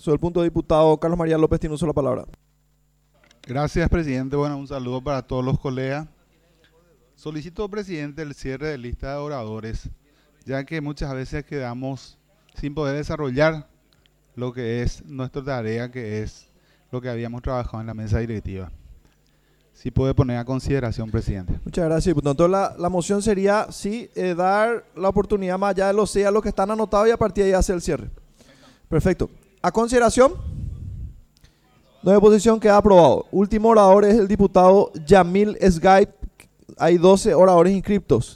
Sobre el punto de diputado Carlos María López tiene uso la palabra. Gracias, presidente. Bueno, un saludo para todos los colegas. Solicito, presidente, el cierre de lista de oradores, ya que muchas veces quedamos sin poder desarrollar lo que es nuestra tarea, que es lo que habíamos trabajado en la mesa directiva. Si puede poner a consideración, presidente. Muchas gracias, diputado. Entonces la moción sería, sí, dar la oportunidad más allá de los C a los que están anotados y a partir de ahí hacer el cierre. Perfecto. A consideración, no hay oposición, queda aprobado. Último orador es el diputado Yamil Sgaip. Hay 12 oradores inscriptos.